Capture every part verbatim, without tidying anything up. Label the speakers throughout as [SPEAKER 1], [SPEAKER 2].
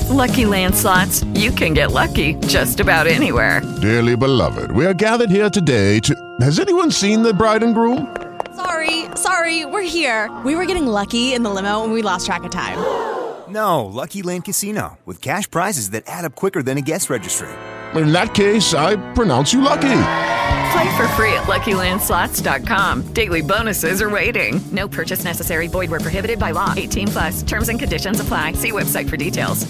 [SPEAKER 1] Lucky Land Slots, you can get lucky just about anywhere.
[SPEAKER 2] Dearly beloved, we are gathered here today to... Has anyone seen the bride and groom?
[SPEAKER 3] Sorry, sorry, we're here. We were getting lucky in the limo and we lost track of time.
[SPEAKER 4] No, Lucky Land Casino, with cash prizes that add up quicker than a guest registry.
[SPEAKER 2] In that case, I pronounce you lucky.
[SPEAKER 1] Play for free at Lucky Land Slots dot com. Daily bonuses are waiting. No purchase necessary. Void where prohibited by law. eighteen plus. Terms and conditions apply. See website for details.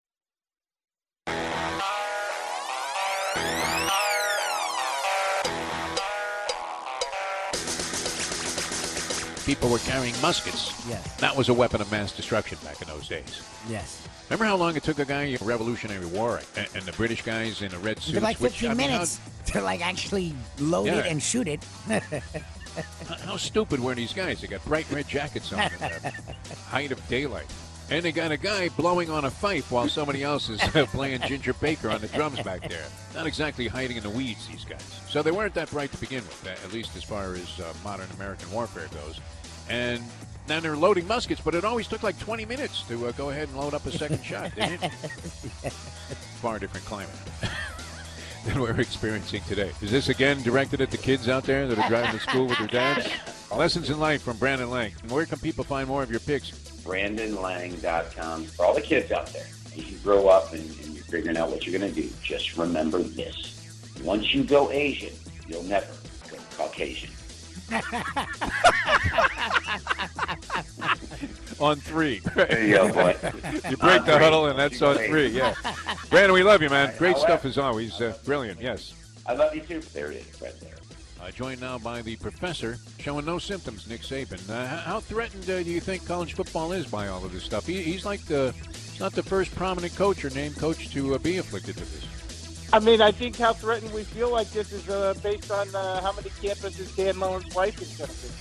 [SPEAKER 5] People were carrying muskets.
[SPEAKER 6] Yes.
[SPEAKER 5] That was a weapon of mass destruction back in those days.
[SPEAKER 6] Yes.
[SPEAKER 5] Remember how long it took a guy in the Revolutionary War and, and the British guys in a red suit?
[SPEAKER 6] They're like fifteen
[SPEAKER 5] which,
[SPEAKER 6] minutes
[SPEAKER 5] I mean,
[SPEAKER 6] to like actually load
[SPEAKER 5] Yeah.
[SPEAKER 6] it and shoot it.
[SPEAKER 5] how, how stupid were these guys? They got bright red jackets on in the height of daylight. And they got a guy blowing on a fife while somebody else is uh, playing Ginger Baker on the drums back there. Not exactly hiding in the weeds, these guys. So they weren't that bright to begin with, at least as far as uh, modern American warfare goes. And now they're loading muskets, but it always took like twenty minutes to uh, go ahead and load up a second shot, didn't it? Far different climate than we're experiencing today. Is this again directed at the kids out there that are driving to school with their dads? Lessons in life from Brandon Lang. Where can people find more of your picks?
[SPEAKER 7] Brandon Lang dot com. For all the kids out there, as you grow up and, and you're figuring out what you're going to do, just remember this. Once you go Asian, you'll never go Caucasian.
[SPEAKER 5] On three.
[SPEAKER 7] There you go, boy.
[SPEAKER 5] You break
[SPEAKER 7] On
[SPEAKER 5] the
[SPEAKER 7] three.
[SPEAKER 5] huddle, and that's on three, yeah. Brandon, we love you, man. Great stuff as always. Uh, brilliant, yes.
[SPEAKER 7] I love you too. There it is, right there.
[SPEAKER 5] Uh, joined now by the professor, showing no symptoms, Nick Saban. Uh, how threatened uh, do you think college football is by all of this stuff? He, he's like the, he's not the first prominent coach or named coach to uh, be afflicted with this.
[SPEAKER 8] I mean, I think how threatened we feel like this is uh, based on uh, how many campuses Dan Mullen's wife is going to be.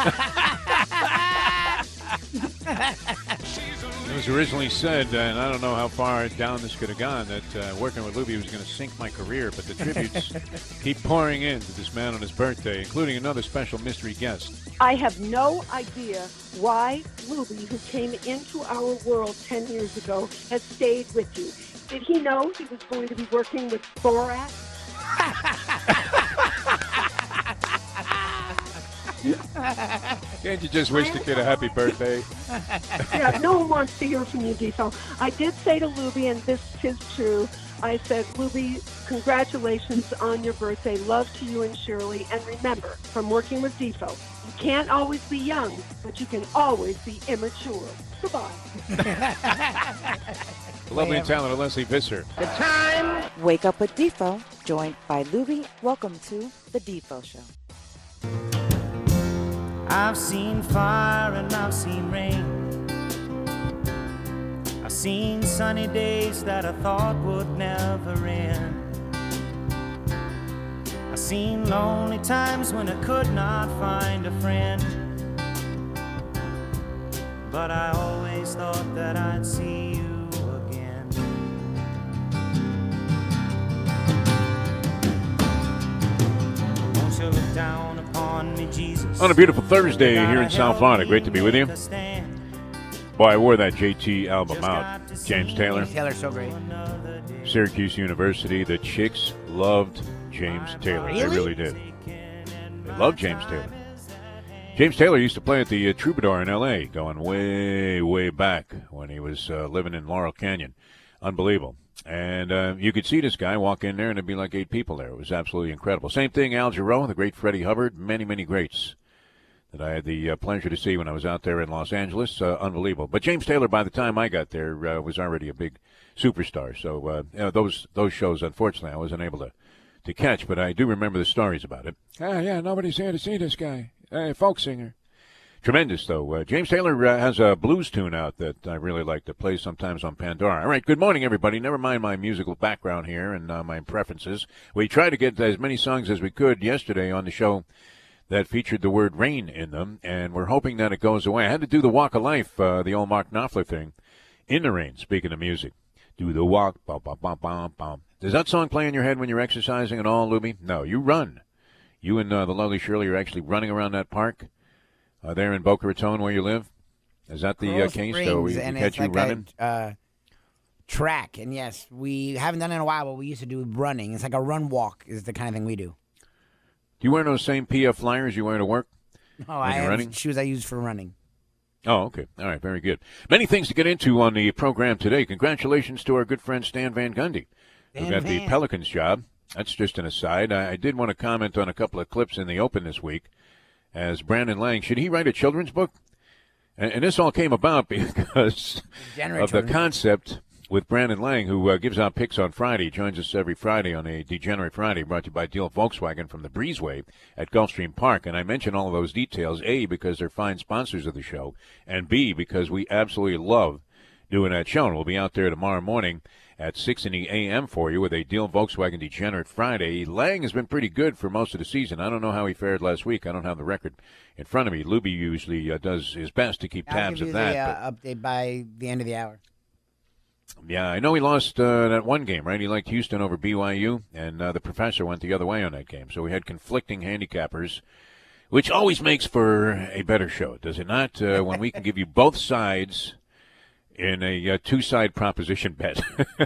[SPEAKER 5] It was originally said, uh, and I don't know how far down this could have gone, that uh, working with Luby was going to sink my career, but the tributes keep pouring in to this man on his birthday, including another special mystery guest.
[SPEAKER 9] I have no idea why Luby, who came into our world ten years ago, has stayed with you. Did he know he was going to be working with Borat?
[SPEAKER 5] Can't you just wish the kid a happy birthday?
[SPEAKER 9] Yeah, no one wants to hear from you, Defo. I did say to Luby, and this is true, I said, Luby, congratulations on your birthday. Love to you and Shirley. And remember, from working with Defo, you can't always be young, but you can always be immature. Goodbye.
[SPEAKER 5] Lovely and talented Leslie Visser.
[SPEAKER 9] The time.
[SPEAKER 10] Wake up with Defo, joined by Luby. Welcome to the Defo Show.
[SPEAKER 11] I've seen fire and I've seen rain. I've seen sunny days that I thought would never end. I've seen lonely times when I could not find a friend. But I always thought that I'd see you again. Won't you look down upon me, Jesus?
[SPEAKER 5] On a beautiful Thursday here in South Florida. Great to be with you. Boy, I wore that J T album out. James Taylor.
[SPEAKER 6] James Taylor's so great.
[SPEAKER 5] Syracuse University. The chicks loved James Taylor.
[SPEAKER 6] Really?
[SPEAKER 5] They really did. They loved James Taylor. James Taylor used to play at the uh, Troubadour in L A, going way, way back when he was uh, living in Laurel Canyon. Unbelievable. And uh, you could see this guy walk in there, and there'd be like eight people there. It was absolutely incredible. Same thing, Al Jarreau, the great Freddie Hubbard, many, many greats that I had the uh, pleasure to see when I was out there in Los Angeles. Uh, unbelievable. But James Taylor, by the time I got there, uh, was already a big superstar. So uh, you know, those those shows, unfortunately, I wasn't able to, to catch, but I do remember the stories about it. Ah, yeah, nobody's here to see this guy. Hey, folk singer. Tremendous, though. Uh, James Taylor uh, has a blues tune out that I really like to play sometimes on Pandora. All right, good morning, everybody. Never mind my musical background here and uh, my preferences. We tried to get as many songs as we could yesterday on the show that featured the word rain in them, and we're hoping that it goes away. I had to do the Walk of Life, uh, the old Mark Knopfler thing, in the rain, speaking of music. Do the walk, bum, bum, bum, bum, bum. Does that song play in your head when you're exercising at all, Luby? No, you run. You and uh, the lovely Shirley are actually running around that park uh, there in Boca Raton where you live. Is that the uh, case? So we, we
[SPEAKER 6] and
[SPEAKER 5] catch
[SPEAKER 6] it's
[SPEAKER 5] you
[SPEAKER 6] like
[SPEAKER 5] running?
[SPEAKER 6] A, uh, track. And yes, we haven't done it in a while, but we used to do running. It's like a run walk is the kind of thing we do.
[SPEAKER 5] Do you wear those same P F flyers you wear to work?
[SPEAKER 6] No, I have
[SPEAKER 5] running?
[SPEAKER 6] shoes I use for running.
[SPEAKER 5] Oh, okay. All right, very good. Many things to get into on the program today. Congratulations to our good friend Stan Van Gundy, who
[SPEAKER 6] Dan
[SPEAKER 5] got
[SPEAKER 6] Van.
[SPEAKER 5] the Pelicans job. That's just an aside. I, I did want to comment on a couple of clips in the Open this week. As Brandon Lang, should he write a children's book? And, and this all came about because of the concept with Brandon Lang, who uh, gives out picks on Friday. He joins us every Friday on a Degenerate Friday, brought to you by Deal Volkswagen from the Breezeway at Gulfstream Park. And I mention all of those details, A, because they're fine sponsors of the show, and B, because we absolutely love doing that show. And we'll be out there tomorrow morning at six in the a m for you with a Deal Volkswagen Degenerate Friday. Lang has been pretty good for most of the season. I don't know how he fared last week. I don't have the record in front of me. Luby usually uh, does his best to keep
[SPEAKER 6] I'll
[SPEAKER 5] tabs
[SPEAKER 6] give
[SPEAKER 5] of
[SPEAKER 6] you
[SPEAKER 5] that.
[SPEAKER 6] the uh, update by the end of the hour.
[SPEAKER 5] Yeah, I know he lost uh, that one game, right? He liked Houston over B Y U, and uh, the professor went the other way on that game. So we had conflicting handicappers, which always makes for a better show, does it not? Uh, when we can give you both sides in a uh, two-side proposition bet.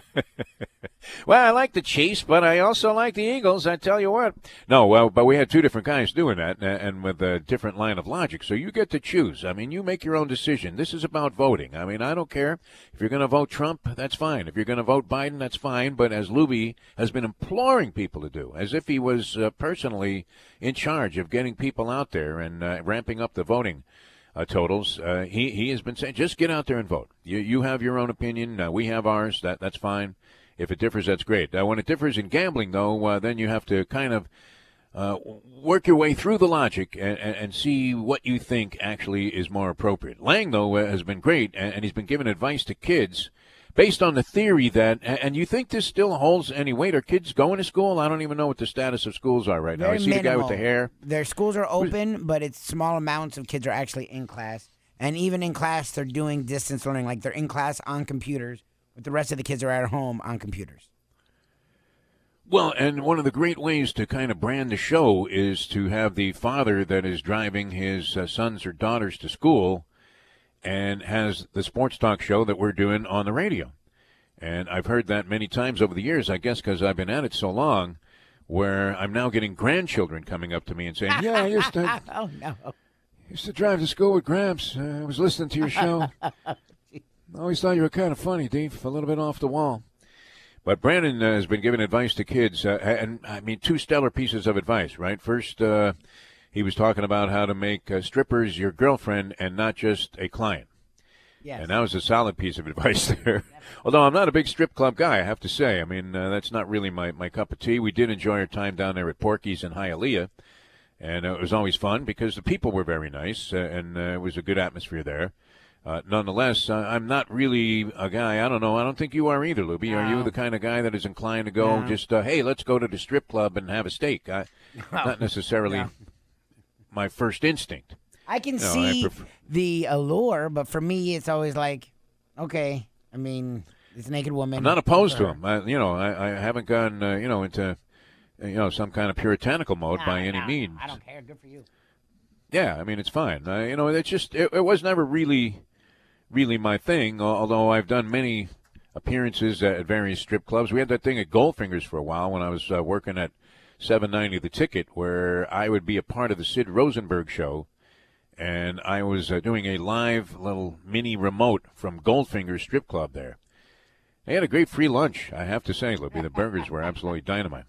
[SPEAKER 5] Well, I like the Chiefs, but I also like the Eagles, I tell you what. No, well, but we had two different guys doing that, and with a different line of logic. So you get to choose. I mean, you make your own decision. This is about voting. I mean, I don't care. If you're going to vote Trump, that's fine. If you're going to vote Biden, that's fine. But as Luby has been imploring people to do, as if he was uh, personally in charge of getting people out there and uh, ramping up the voting Uh, totals. Uh, he he has been saying, just get out there and vote. You you have your own opinion. Uh, we have ours. That that's fine. If it differs, that's great. Uh, when it differs in gambling, though, uh, then you have to kind of uh, work your way through the logic and, and, and see what you think actually is more appropriate. Lang, though, uh, has been great, and, and he's been giving advice to kids based on the theory that, and you think this still holds any weight? Are kids going to school? I don't even know what the status of schools are right now.
[SPEAKER 6] Very
[SPEAKER 5] I see
[SPEAKER 6] minimal.
[SPEAKER 5] the guy with the hair.
[SPEAKER 6] Their schools are open, but it's small amounts of kids are actually in class. And even in class, they're doing distance learning. Like they're in class on computers, but the rest of the kids are at home on computers.
[SPEAKER 5] Well, and one of the great ways to kind of brand the show is to have the father that is driving his uh, sons or daughters to school and has the sports talk show that we're doing on the radio. And I've heard that many times over the years, I guess because I've been at it so long, where I'm now getting grandchildren coming up to me and saying, yeah, I used to,
[SPEAKER 6] oh, no.
[SPEAKER 5] used to drive to school with Gramps. Uh, I was listening to your show. I always thought you were kind of funny, Dave, a little bit off the wall. But Brandon uh, has been giving advice to kids, uh, and, I mean, two stellar pieces of advice, right? First, uh, he was talking about how to make uh, strippers your girlfriend and not just a client.
[SPEAKER 6] Yes.
[SPEAKER 5] And that was a solid piece of advice there. Although I'm not a big strip club guy, I have to say. I mean, uh, that's not really my, my cup of tea. We did enjoy our time down there at Porky's in Hialeah, and uh, it was always fun because the people were very nice, uh, and uh, it was a good atmosphere there. Uh, nonetheless, uh, I'm not really a guy, I don't know, I don't think you are either, Luby.
[SPEAKER 6] No.
[SPEAKER 5] Are you the kind of guy that is inclined to go
[SPEAKER 6] No.
[SPEAKER 5] just, uh, hey, let's go to the strip club and have a steak? I,
[SPEAKER 6] No.
[SPEAKER 5] Not necessarily
[SPEAKER 6] No.
[SPEAKER 5] my first instinct.
[SPEAKER 6] I can
[SPEAKER 5] No, I
[SPEAKER 6] see
[SPEAKER 5] prefer-
[SPEAKER 6] the allure, but for me, it's always like, okay, I mean, it's a naked woman.
[SPEAKER 5] I'm not opposed to
[SPEAKER 6] Her.
[SPEAKER 5] him. I, you know, I, I haven't gone, uh, you know, into, you know, some kind of puritanical mode
[SPEAKER 6] No,
[SPEAKER 5] by any
[SPEAKER 6] no,
[SPEAKER 5] means.
[SPEAKER 6] I don't care. Good for you.
[SPEAKER 5] Yeah, I mean, it's fine. Uh, you know, it's just, it, it was never really, really my thing, al- although I've done many appearances at various strip clubs. We had that thing at Goldfingers for a while when I was uh, working at seven ninety The Ticket, where I would be a part of the Sid Rosenberg show, and I was uh, doing a live little mini remote from Goldfingers Strip Club there. They had a great free lunch, I have to say, Libby. The burgers were absolutely dynamite.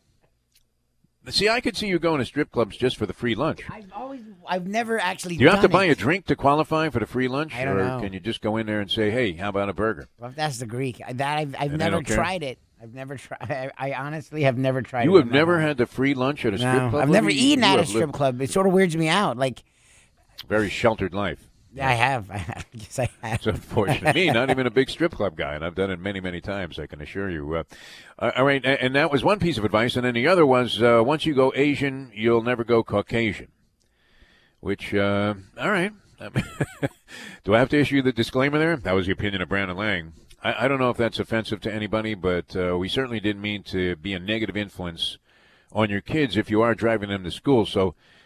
[SPEAKER 5] See, I could see you going to strip clubs just for the free lunch.
[SPEAKER 6] I've always, I've never actually.
[SPEAKER 5] Do you have to
[SPEAKER 6] done
[SPEAKER 5] buy
[SPEAKER 6] it.
[SPEAKER 5] a drink to qualify for the free lunch?
[SPEAKER 6] I don't
[SPEAKER 5] or
[SPEAKER 6] know.
[SPEAKER 5] can you just go in there and say, hey, how about a burger?
[SPEAKER 6] Well, that's the Greek. I- That I've, I've
[SPEAKER 5] And they
[SPEAKER 6] never
[SPEAKER 5] don't care?
[SPEAKER 6] tried it. I've never tried. I, I honestly have never tried.
[SPEAKER 5] You
[SPEAKER 6] it
[SPEAKER 5] have
[SPEAKER 6] in my
[SPEAKER 5] never
[SPEAKER 6] life.
[SPEAKER 5] had the free lunch at a strip
[SPEAKER 6] No,
[SPEAKER 5] club?
[SPEAKER 6] I've never
[SPEAKER 5] Libby?
[SPEAKER 6] eaten
[SPEAKER 5] You
[SPEAKER 6] at a
[SPEAKER 5] have
[SPEAKER 6] strip
[SPEAKER 5] lived
[SPEAKER 6] club. It sort of weirds me out. Like,
[SPEAKER 5] very sheltered life.
[SPEAKER 6] yeah, I have. I have. Yes, I have.
[SPEAKER 5] It's unfortunate. Me, not even a big strip club guy, and I've done it many, many times, I can assure you. Uh, uh, all right, and, and that was one piece of advice, and then the other was, uh, once you go Asian, you'll never go Caucasian, which, uh, all right. Do I have to issue the disclaimer there? That was the opinion of Brandon Lang. I, I don't know if that's offensive to anybody, but uh, we certainly didn't mean to be a negative influence on your kids if you are driving them to school. So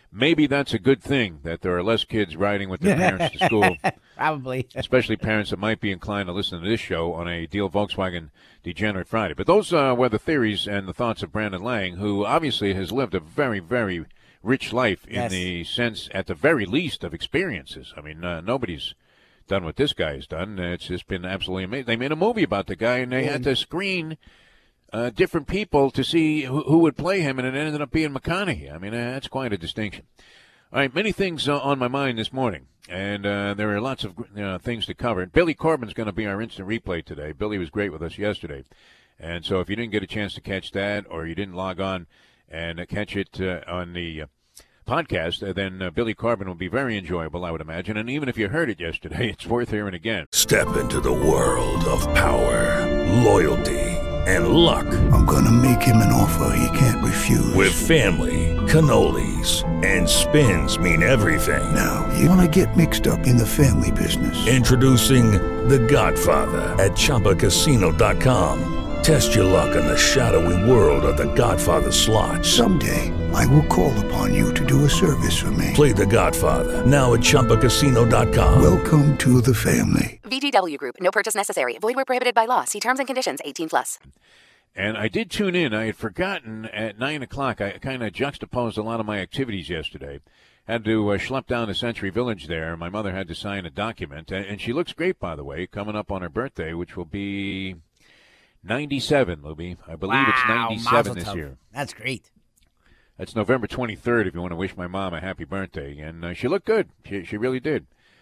[SPEAKER 5] maybe that's a good thing that there are less kids riding with their parents to school.
[SPEAKER 6] Probably.
[SPEAKER 5] Especially parents that might be inclined to listen to this show on a Deal Volkswagen Degenerate Friday. But those uh, were the theories and the thoughts of Brandon Lang, who obviously has lived a very, very rich life in
[SPEAKER 6] Yes.
[SPEAKER 5] the sense, at the very least, of experiences. I mean, uh, nobody's done what this guy has done. It's just been absolutely amazing. They made a movie about the guy, and they had to screen uh, different people to see who, who would play him, and it ended up being McConaughey. I mean, uh, that's quite a distinction. All right, many things uh, on my mind this morning, and uh, there are lots of you know, things to cover. Billy Corbin's going to be our instant replay today. Billy was great with us yesterday, and so if you didn't get a chance to catch that, or you didn't log on and uh, catch it uh, on the uh, podcast, uh, then uh, Billy Corbin will be very enjoyable, I would imagine. And even if you heard it yesterday, it's worth hearing again.
[SPEAKER 12] Step into the world of power, loyalty, and luck.
[SPEAKER 13] I'm going to make him an offer he can't refuse.
[SPEAKER 12] With family, cannolis, and spins mean everything.
[SPEAKER 13] Now, you want to get mixed up in the family business.
[SPEAKER 12] Introducing The Godfather at Chumba Casino dot com. Test your luck in the shadowy world of The Godfather slot.
[SPEAKER 13] Someday, I will call upon you to do a service for me.
[SPEAKER 12] Play The Godfather now at Chumba Casino dot com.
[SPEAKER 13] Welcome to the family.
[SPEAKER 14] V G W Group. No purchase necessary. Void where prohibited by law. See terms and conditions. eighteen plus.
[SPEAKER 5] And I did tune in. I had forgotten at nine o'clock. I kind of juxtaposed a lot of my activities yesterday. Had to uh, schlep down to Century Village there. My mother had to sign a document. And, and she looks great, by the way, coming up on her birthday, which will be ninety-seven, Luby. I believe
[SPEAKER 6] wow,
[SPEAKER 5] it's ninety-seven
[SPEAKER 6] Mazel
[SPEAKER 5] this
[SPEAKER 6] tov.
[SPEAKER 5] year.
[SPEAKER 6] That's great.
[SPEAKER 5] That's November twenty-third if you want to wish my mom a happy birthday. And uh, she looked good. She, she really did.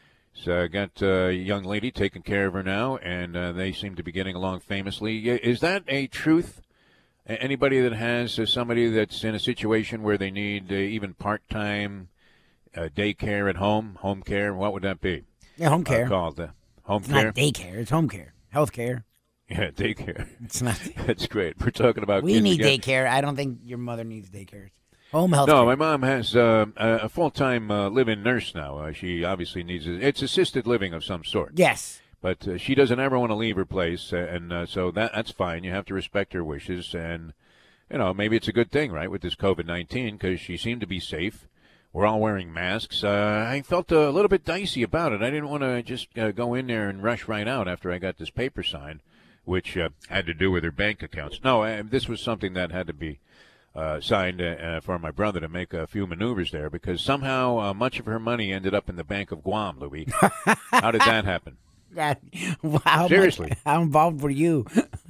[SPEAKER 5] So I got uh, a young lady taking care of her now, and uh, they seem to be getting along famously. Is that a truth? Anybody that has uh, somebody that's in a situation where they need uh, even part-time uh, daycare at home, home care, what would that be?
[SPEAKER 6] Yeah, home care.
[SPEAKER 5] Uh, called uh, home
[SPEAKER 6] It's
[SPEAKER 5] care?
[SPEAKER 6] not daycare. It's home care. Health care.
[SPEAKER 5] Yeah, daycare.
[SPEAKER 6] It's not.
[SPEAKER 5] That's great. We're talking about
[SPEAKER 6] We
[SPEAKER 5] kids
[SPEAKER 6] need
[SPEAKER 5] again.
[SPEAKER 6] daycare. I don't think your mother needs daycare. Home health
[SPEAKER 5] No,
[SPEAKER 6] care.
[SPEAKER 5] my mom has uh, a a full-time uh, live-in nurse now. Uh, she obviously needs it. It's assisted living of some sort.
[SPEAKER 6] Yes.
[SPEAKER 5] But uh, she doesn't ever want to leave her place, uh, and uh, so that that's fine. You have to respect her wishes, and, you know, maybe it's a good thing, right, with this COVID nineteen, because she seemed to be safe. We're all wearing masks. Uh, I felt a little bit dicey about it. I didn't want to just uh, go in there and rush right out after I got this paper signed, which uh, had to do with her bank accounts. No, uh, this was something that had to be uh, signed uh, uh, for my brother to make a few maneuvers there, because somehow uh, much of her money ended up in the Bank of Guam, Louis. How did that happen?
[SPEAKER 6] That, wow,
[SPEAKER 5] Seriously.
[SPEAKER 6] much- how involved were you?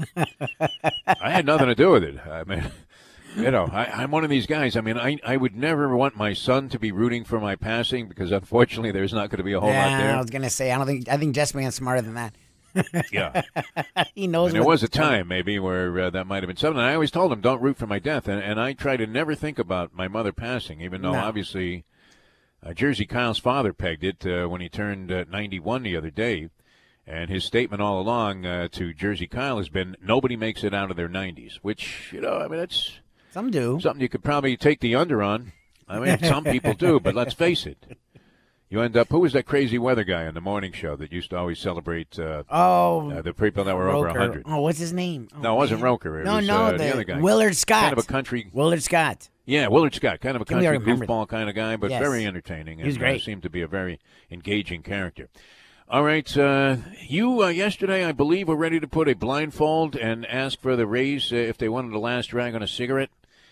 [SPEAKER 5] I had nothing to do with it. I mean, you know, I, I'm one of these guys. I mean, I, I would never want my son to be rooting for my passing, because unfortunately there's not going to be a whole
[SPEAKER 6] yeah,
[SPEAKER 5] lot there.
[SPEAKER 6] I was gonna say I don't think I think Jess Man's smarter than that.
[SPEAKER 5] Yeah.
[SPEAKER 6] He knows.
[SPEAKER 5] And there
[SPEAKER 6] what-
[SPEAKER 5] was a time, maybe, where uh, that might have been something. I always told him, don't root for my death. And, and I try to never think about my mother passing, even though,
[SPEAKER 6] No.
[SPEAKER 5] obviously, uh, Jersey Kyle's father pegged it uh, when he turned uh, ninety-one the other day. And his statement all along uh, to Jersey Kyle has been, nobody makes it out of their nineties, which, you know, I mean, that's
[SPEAKER 6] some do.
[SPEAKER 5] something you could probably take the under on. I mean, some people do, but let's face it. You end up, who was that crazy weather guy on the morning show that used to always celebrate uh,
[SPEAKER 6] Oh,
[SPEAKER 5] uh, the people that were over
[SPEAKER 6] Roker.
[SPEAKER 5] one hundred?
[SPEAKER 6] Oh, what's his name? Oh,
[SPEAKER 5] No, it wasn't
[SPEAKER 6] man.
[SPEAKER 5] Roker. It
[SPEAKER 6] no,
[SPEAKER 5] was
[SPEAKER 6] no,
[SPEAKER 5] uh,
[SPEAKER 6] the,
[SPEAKER 5] the other guy.
[SPEAKER 6] Willard Scott.
[SPEAKER 5] Kind of a country.
[SPEAKER 6] Willard Scott.
[SPEAKER 5] Yeah, Willard Scott. Kind of a
[SPEAKER 6] Can we
[SPEAKER 5] country
[SPEAKER 6] remember
[SPEAKER 5] goofball kind of guy, but
[SPEAKER 6] Yes.
[SPEAKER 5] very entertaining.
[SPEAKER 6] He was
[SPEAKER 5] and,
[SPEAKER 6] great.
[SPEAKER 5] Uh, seemed to be a very engaging character. All right. Uh, you, uh, yesterday, I believe, were ready to put a blindfold and ask for the Rays uh, if they wanted the last drag on a cigarette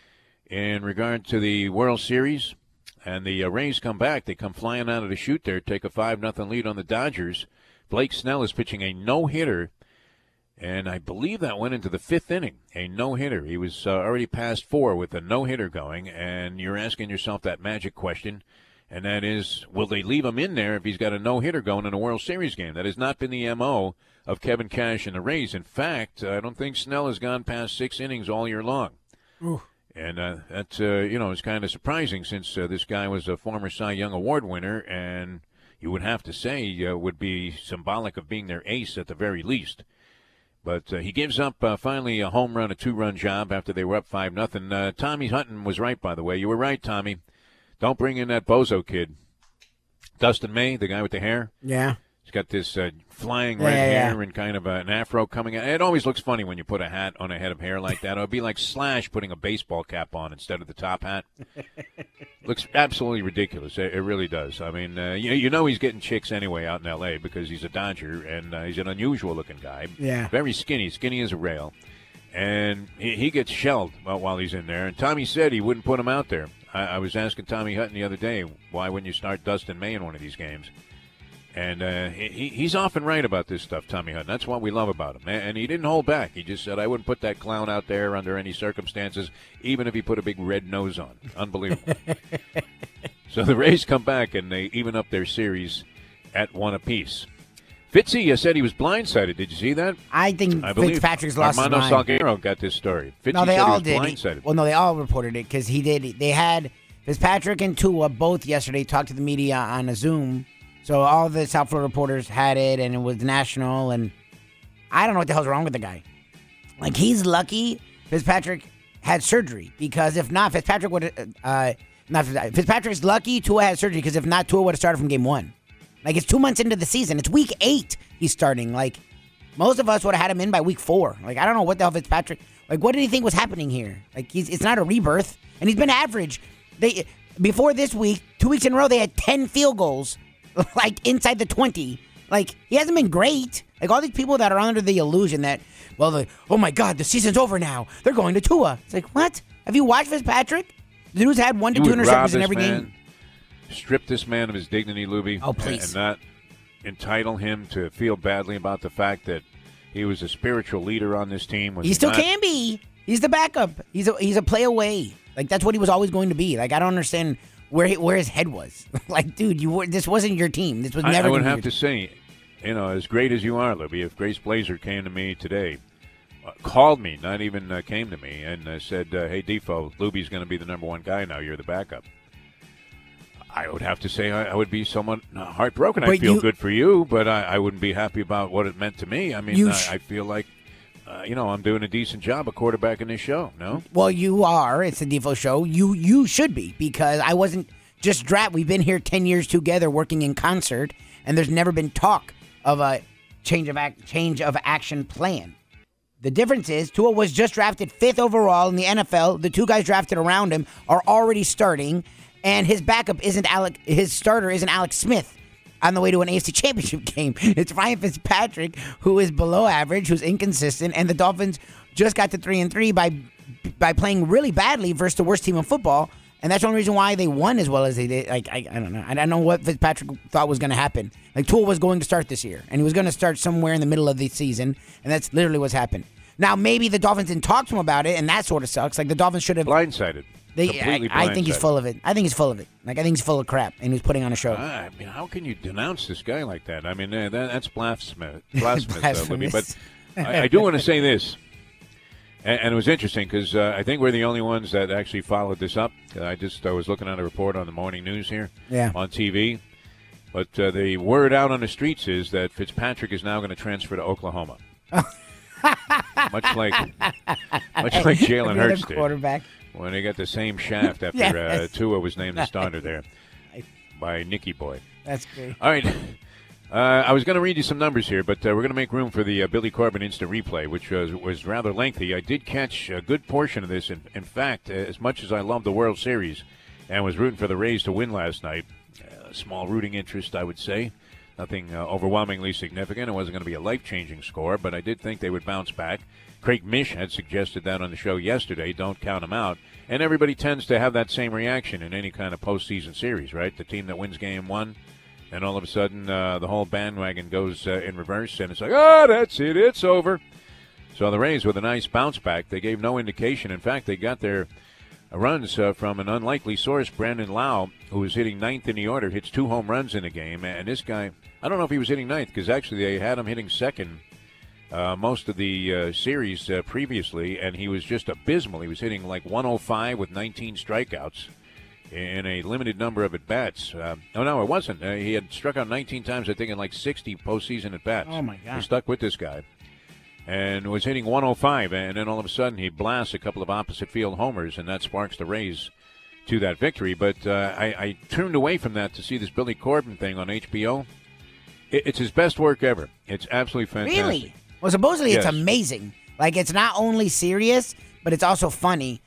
[SPEAKER 5] in regard to the World Series. And the uh, Rays come back. They come flying out of the chute there, take a five nothing lead on the Dodgers. Blake Snell is pitching a no-hitter, and I believe that went into the fifth inning, a no-hitter. He was uh, already past four with a no-hitter going, and you're asking yourself that magic question, and that is, will they leave him in there if he's got a no-hitter going in a World Series game? That has not been the M O of Kevin Cash and the Rays. In fact, I don't think Snell has gone past six innings all year long.
[SPEAKER 6] Ooh.
[SPEAKER 5] And uh, that, uh, you know, is kind of surprising, since uh, this guy was a former Cy Young Award winner, and you would have to say uh, would be symbolic of being their ace at the very least. But uh, he gives up uh, finally a home run, a two-run job after they were up five nothing. Uh, Tommy Hutton was right, by the way. You were right, Tommy. Don't bring in that bozo kid. Dustin May, the guy with the hair.
[SPEAKER 6] Yeah.
[SPEAKER 5] He's got this uh, flying
[SPEAKER 6] Yeah,
[SPEAKER 5] red
[SPEAKER 6] yeah, yeah.
[SPEAKER 5] hair and kind of a, an afro coming out. It always looks funny when you put a hat on a head of hair like that. It would be like Slash putting a baseball cap on instead of the top hat. looks absolutely ridiculous. It, it really does. I mean, uh, you, you know he's getting chicks anyway out in L A because he's a Dodger, and uh, he's an unusual-looking guy.
[SPEAKER 6] Yeah.
[SPEAKER 5] Very skinny, skinny as a rail. And he, he gets shelled while he's in there. And Tommy said he wouldn't put him out there. I, I was asking Tommy Hutton the other day, why wouldn't you start Dustin May in one of these games? And uh, he, he's often right about this stuff, Tommy Hutton. That's what we love about him. And he didn't hold back. He just said, I wouldn't put that clown out there under any circumstances, even if he put a big red nose on. Unbelievable. So the Rays come back, and they even up their series at one apiece. Fitzy, you said he was blindsided. Did you see that?
[SPEAKER 6] I think
[SPEAKER 5] I believe
[SPEAKER 6] Fitzpatrick's lost
[SPEAKER 5] Armando
[SPEAKER 6] his mind.
[SPEAKER 5] Salguero got this story. Fitzy
[SPEAKER 6] No, they
[SPEAKER 5] said
[SPEAKER 6] all
[SPEAKER 5] he was
[SPEAKER 6] did.
[SPEAKER 5] blindsided.
[SPEAKER 6] Well, no, they all reported it because he did. They had Fitzpatrick and Tua both yesterday talk to the media on a Zoom. So all the South Florida reporters had it, and it was national. And I don't know what the hell's wrong with the guy. Like, he's lucky Fitzpatrick had surgery, because if not, Fitzpatrick would. Uh, not Fitzpatrick's lucky Tua had surgery, because if not, Tua would have started from game one. Like, it's two months into the season. It's week eight he's starting. Like, most of us would have had him in by week four. Like, I don't know what the hell Fitzpatrick... Like, what did he think was happening here? Like, he's it's not a rebirth. And he's been average. They Before this week, two weeks in a row, they had ten field goals, like, inside the twenty. Like, he hasn't been great. Like, all these people that are under the illusion that, well, the, oh, my God, the season's over now. They're going to Tua. It's like, what? Have you watched Fitzpatrick? The dude's had one to
[SPEAKER 5] You
[SPEAKER 6] two
[SPEAKER 5] would rob
[SPEAKER 6] interceptions in
[SPEAKER 5] this
[SPEAKER 6] every
[SPEAKER 5] man,
[SPEAKER 6] game.
[SPEAKER 5] strip this man of his dignity, Luby.
[SPEAKER 6] Oh, please.
[SPEAKER 5] And not entitle him to feel badly about the fact that he was a spiritual leader on this team. Was
[SPEAKER 6] He still
[SPEAKER 5] not?
[SPEAKER 6] can be. He's the backup. He's a he's a play away. Like, that's what he was always going to be. Like, I don't understand where he, where his head was. Like, dude, you were, this wasn't your team. This was
[SPEAKER 5] I,
[SPEAKER 6] never.
[SPEAKER 5] I would
[SPEAKER 6] gonna
[SPEAKER 5] have
[SPEAKER 6] be
[SPEAKER 5] to
[SPEAKER 6] your
[SPEAKER 5] say, you know, as great as you are, Luby, if Grace Blazer came to me today, uh, called me, not even uh, came to me, and uh, said, uh, hey, Defo, Luby's going to be the number one guy now. You're the backup. I would have to say I, I would be somewhat heartbroken. I
[SPEAKER 6] But
[SPEAKER 5] feel
[SPEAKER 6] you-
[SPEAKER 5] good for you, but I, I wouldn't be happy about what it meant to me. I mean,
[SPEAKER 6] You
[SPEAKER 5] I,
[SPEAKER 6] sh-
[SPEAKER 5] I feel like, uh, you know, I'm doing a decent job of quarterbacking this show, no?
[SPEAKER 6] Well, you are. It's the Defo Show. You you should be, because I wasn't just draft. We've been here ten years together working in concert, and there's never been talk of a change of act, change of action plan. The difference is Tua was just drafted fifth overall in the N F L. The two guys drafted around him are already starting, and his backup isn't Alec. His starter isn't Alex Smith on the way to an A F C Championship game. It's Ryan Fitzpatrick, who is below average, who's inconsistent, and the Dolphins just got to three and three by by playing really badly versus the worst team in football, and that's the only reason why they won as well as they did. Like, I, I don't know. I don't know what Fitzpatrick thought was going to happen. Like, Tua was going to start this year, and he was going to start somewhere in the middle of the season, and that's literally what's happened. Now, maybe the Dolphins didn't talk to him about it, and that sort of sucks. Like, the Dolphins should have
[SPEAKER 5] blindsided.
[SPEAKER 6] They,
[SPEAKER 5] Completely
[SPEAKER 6] I, I think he's
[SPEAKER 5] blindsided.
[SPEAKER 6] full of it. I think he's full of it. Like, I think he's full of crap, and he's putting on a show.
[SPEAKER 5] I mean, how can you denounce this guy like that? I mean, uh, that, that's blasphemous, blasphemous, uh, Libby. But I, I do want to say this, and, and it was interesting because uh, I think we're the only ones that actually followed this up. I just I was looking at a report on the morning news here
[SPEAKER 6] Yeah.
[SPEAKER 5] on T V, but uh, the word out on the streets is that Fitzpatrick is now going to transfer to Oklahoma. much like much like Jalen
[SPEAKER 6] Every other
[SPEAKER 5] Hurts did
[SPEAKER 6] quarterback.
[SPEAKER 5] when they got the same shaft after
[SPEAKER 6] Yes.
[SPEAKER 5] uh, Tua was named the starter there by Nicky Boy.
[SPEAKER 6] That's great.
[SPEAKER 5] All right. Uh, I was going to read you some numbers here, but uh, we're going to make room for the uh, Billy Corbin Instant Replay, which was, was rather lengthy. I did catch a good portion of this. In, in fact, uh, as much as I love the World Series and was rooting for the Rays to win last night, uh, small rooting interest, I would say. Nothing uh, overwhelmingly significant. It wasn't going to be a life-changing score, but I did think they would bounce back. Craig Mish had suggested that on the show yesterday. Don't count them out. And everybody tends to have that same reaction in any kind of postseason series, right? The team that wins game one, and all of a sudden uh, the whole bandwagon goes uh, in reverse, and it's like, oh, that's it, it's over. So the Rays with a nice bounce back. They gave no indication. In fact, they got their runs uh, from an unlikely source, Brandon Lau, who was hitting ninth in the order, hits two home runs in a game. And this guy, I don't know if he was hitting ninth, because actually they had him hitting second uh, most of the uh, series uh, previously, and he was just abysmal. He was hitting like one oh five with nineteen strikeouts in a limited number of at-bats. Uh, oh, no, it wasn't. Uh, he had struck out nineteen times, I think, in like sixty postseason at-bats.
[SPEAKER 6] Oh, my God.
[SPEAKER 5] We're stuck with this guy. And was hitting one oh five, and then all of a sudden he blasts a couple of opposite field homers, and that sparks the Rays to that victory. But uh, I, I turned away from that to see this Billy Corbin thing on H B O. It, it's his best work ever. It's absolutely fantastic.
[SPEAKER 6] Really? Well, supposedly it's
[SPEAKER 5] Yes.
[SPEAKER 6] amazing. Like, it's not only serious, but it's also funny.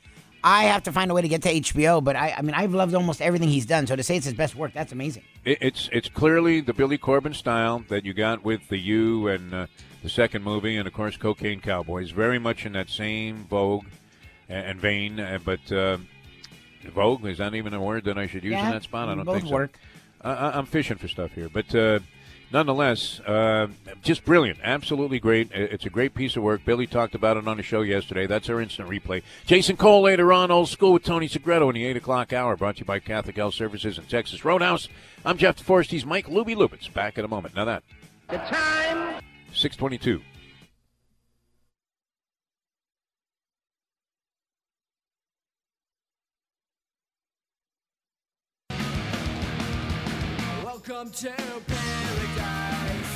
[SPEAKER 6] I have to find a way to get to H B O, but I, I mean, I've loved almost everything he's done. So to say it's his best work, that's amazing.
[SPEAKER 5] It, it's it's clearly the Billy Corben style that you got with the U and uh, the second movie, and of course, Cocaine Cowboys. Very much in that same vogue and, and vein. Uh, but uh, vogue, is that even a word that I should use
[SPEAKER 6] yeah,
[SPEAKER 5] in that spot? I don't
[SPEAKER 6] both
[SPEAKER 5] think
[SPEAKER 6] work.
[SPEAKER 5] so. I, I'm fishing for stuff here, but. Uh, Nonetheless, uh, just brilliant. Absolutely great. It's a great piece of work. Billy talked about it on the show yesterday. That's our instant replay. Jason Cole later on, Old School with Tony Segreto in the eight o'clock hour, brought to you by Catholic Health Services and Texas Roadhouse. I'm Jeff DeForest. He's Mike Luby Lubitz. Back in a moment. Now that.
[SPEAKER 8] The time.
[SPEAKER 5] six twenty-two.
[SPEAKER 15] Welcome to paradise.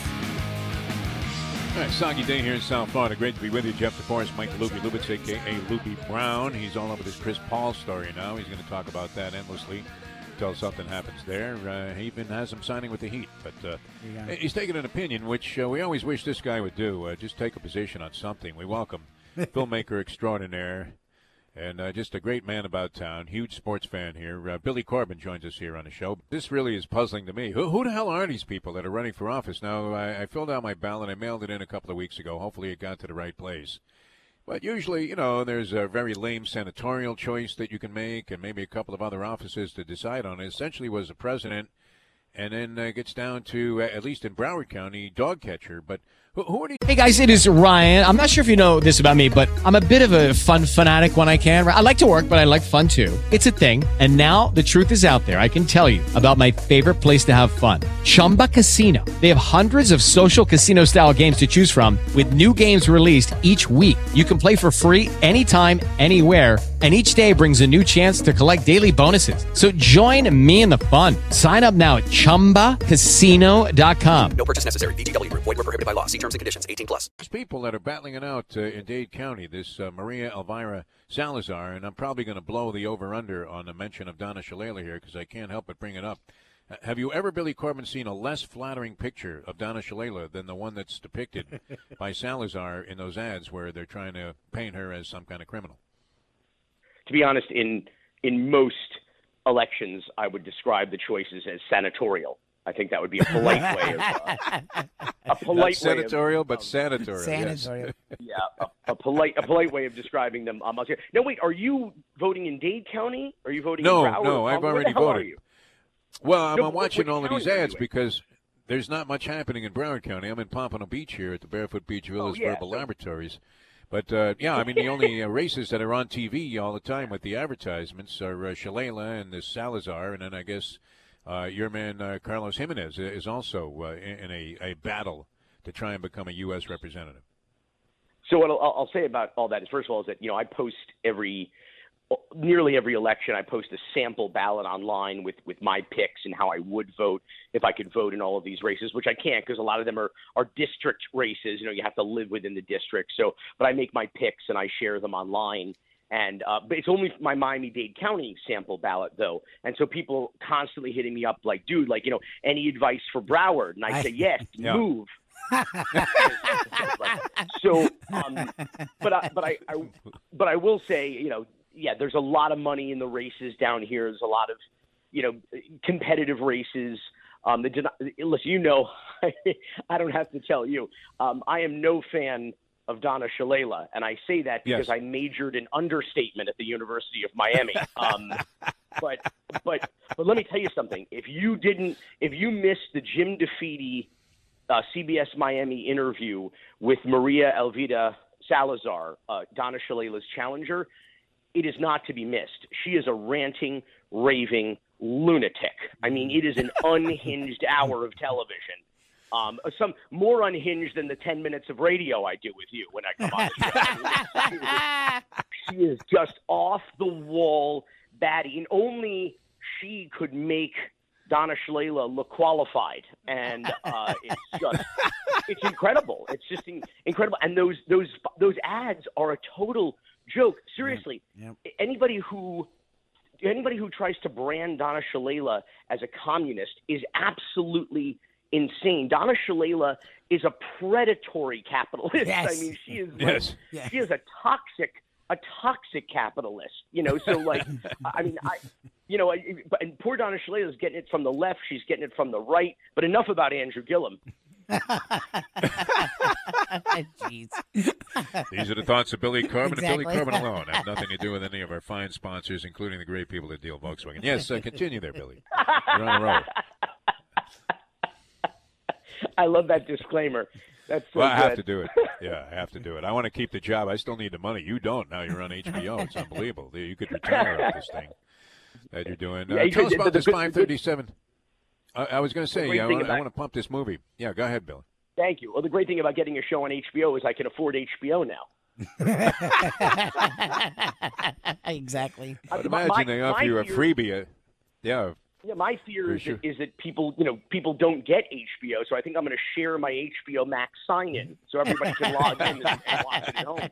[SPEAKER 5] All right, soggy day here in South Florida. Great to be with you. Jeff DeForest, Mike Luby Lubitz, a k a. Luby Brown. He's all over this Chris Paul story now. He's going to talk about that endlessly until something happens there. Uh, he even has him signing with the Heat. But uh, yeah. he's taking an opinion, which uh, we always wish this guy would do. Uh, just take a position on something. We welcome filmmaker extraordinaire and uh, just a great man about town, huge sports fan here. Uh, Billy Corben joins us here on the show. This really is puzzling to me. Who, who the hell are these people that are running for office? Now, I, I filled out my ballot. I mailed it in a couple of weeks ago. Hopefully it got to the right place. But usually, you know, there's a very lame senatorial choice that you can make and maybe a couple of other offices to decide on. It essentially was the president, and then uh, gets down to, uh, at least in Broward County, dog catcher. But who, who are these?
[SPEAKER 16] Hey, guys, it is Ryan. I'm not sure if you know this about me, but I'm a bit of a fun fanatic when I can. I like to work, but I like fun, too. It's a thing. And now the truth is out there. I can tell you about my favorite place to have fun, Chumba Casino. They have hundreds of social casino-style games to choose from with new games released each week. You can play for free anytime, anywhere, and each day brings a new chance to collect daily bonuses. So join me in the fun. Sign up now at chumba casino dot com.
[SPEAKER 17] No purchase necessary. V G W. Void where prohibited by law. See terms and conditions. eighteen plus.
[SPEAKER 5] There's people that are battling it out uh, in Dade County, this uh, Maria Elvira Salazar, and I'm probably going to blow the over-under on the mention of Donna Shalala here because I can't help but bring it up. Uh, have you ever, Billy Corben, seen a less flattering picture of Donna Shalala than the one that's depicted by Salazar in those ads where they're trying to paint her as some kind of criminal?
[SPEAKER 18] To be honest, in in most elections, I would describe the choices as senatorial. I think that would be a polite way of uh, a polite
[SPEAKER 5] Not senatorial,
[SPEAKER 18] way of,
[SPEAKER 5] but
[SPEAKER 18] um,
[SPEAKER 5] sanatorial.
[SPEAKER 6] Sanatorial.
[SPEAKER 5] Yes.
[SPEAKER 18] Yeah, a, a polite a polite way of describing them. Um, no, wait, are you voting in Dade County? Are you voting
[SPEAKER 5] no,
[SPEAKER 18] in Broward?
[SPEAKER 5] No, I've
[SPEAKER 18] Where
[SPEAKER 5] already
[SPEAKER 18] the hell
[SPEAKER 5] voted.
[SPEAKER 18] Are you?
[SPEAKER 5] Well, I'm
[SPEAKER 18] no,
[SPEAKER 5] watching all of these ads
[SPEAKER 18] anyway?
[SPEAKER 5] because there's not much happening in Broward County. I'm in Pompano Beach here at the Barefoot Beach Villas
[SPEAKER 18] oh, yeah,
[SPEAKER 5] Verbal
[SPEAKER 18] so-
[SPEAKER 5] Laboratories. But, uh, yeah, I mean, the only uh, races that are on T V all the time with the advertisements are uh, Shalala and this Salazar, and then I guess uh, your man uh, Carlos Jimenez is also uh, in, in a, a battle to try and become a U S representative.
[SPEAKER 18] So what I'll, I'll say about all that is, first of all, is that, you know, I post every nearly every election. I post a sample ballot online with, with my picks and how I would vote if I could vote in all of these races, which I can't because a lot of them are, are district races. You know, you have to live within the district. So, but I make my picks and I share them online. And uh, but it's only my Miami-Dade County sample ballot, though. And so people constantly hitting me up like, dude, like, you know, any advice for Broward? And I, I say, yes, yeah. move. so, um, but I, but I, I, but I will say, you know, yeah, there's a lot of money in the races down here. There's a lot of, you know, competitive races. Um, the, listen, you know, I don't have to tell you. Um, I am no fan of Donna Shalala, and I say that because yes. I majored in understatement at the University of Miami. Um, but but but let me tell you something. If you didn't, if you missed the Jim DeFeedy uh, C B S Miami interview with Maria Elvira Salazar, uh, Donna Shalala's challenger, it is not to be missed. She is a ranting, raving lunatic. I mean, it is an unhinged hour of television. Um, some more unhinged than the ten minutes of radio I do with you when I come on the show. She is just off the wall batty, and only she could make Donna Shalala look qualified. And uh, it's just, it's incredible. It's just in, incredible. And those those those ads are a total joke. Seriously, yeah. Yeah. anybody who anybody who tries to brand Donna Shalala as a communist is absolutely insane. Donna Shalala is a predatory capitalist.
[SPEAKER 6] Yes.
[SPEAKER 18] I mean, she is
[SPEAKER 5] yes.
[SPEAKER 18] like, she is a toxic, a toxic capitalist, you know. So like, I mean, I, you know, I, and poor Donna Shalala is getting it from the left. She's getting it from the right. But enough about Andrew Gillum.
[SPEAKER 6] Jeez.
[SPEAKER 5] These are the thoughts of Billy Corbin
[SPEAKER 6] Exactly.
[SPEAKER 5] and Billy Corbin alone. Have nothing to do with any of our fine sponsors, including the great people at Deal Volkswagen. Yes, uh, continue there, Billy. You're on a roll.
[SPEAKER 18] I love that disclaimer. That's so
[SPEAKER 5] well, I
[SPEAKER 18] good.
[SPEAKER 5] have to do it. Yeah, I have to do it. I want to keep the job. I still need the money. You don't. Now you're on H B O. It's unbelievable. You could retire off this thing that you're doing. Uh,
[SPEAKER 18] Yeah, you
[SPEAKER 5] tell
[SPEAKER 18] could-
[SPEAKER 5] us about
[SPEAKER 18] the-
[SPEAKER 5] this
[SPEAKER 18] the-
[SPEAKER 5] five thirty-seven. I, I was going to
[SPEAKER 18] The
[SPEAKER 5] say,
[SPEAKER 18] great
[SPEAKER 5] I,
[SPEAKER 18] thing
[SPEAKER 5] want- I
[SPEAKER 18] about-
[SPEAKER 5] want to pump this movie. Yeah, go ahead, Billy.
[SPEAKER 18] Thank you. Well, the great thing about getting a show on H B O is I can afford H B O now.
[SPEAKER 6] Exactly.
[SPEAKER 5] But
[SPEAKER 18] My-
[SPEAKER 5] imagine
[SPEAKER 18] my-
[SPEAKER 5] they offer
[SPEAKER 18] my
[SPEAKER 5] you a
[SPEAKER 18] fear-
[SPEAKER 5] freebie. Uh, yeah.
[SPEAKER 18] Yeah, my fear
[SPEAKER 5] For
[SPEAKER 18] is,
[SPEAKER 5] sure.
[SPEAKER 18] that, is that people, you know, people don't get H B O, so I think I'm going to share my H B O Max sign-in so everybody can log in and, and watch it at home.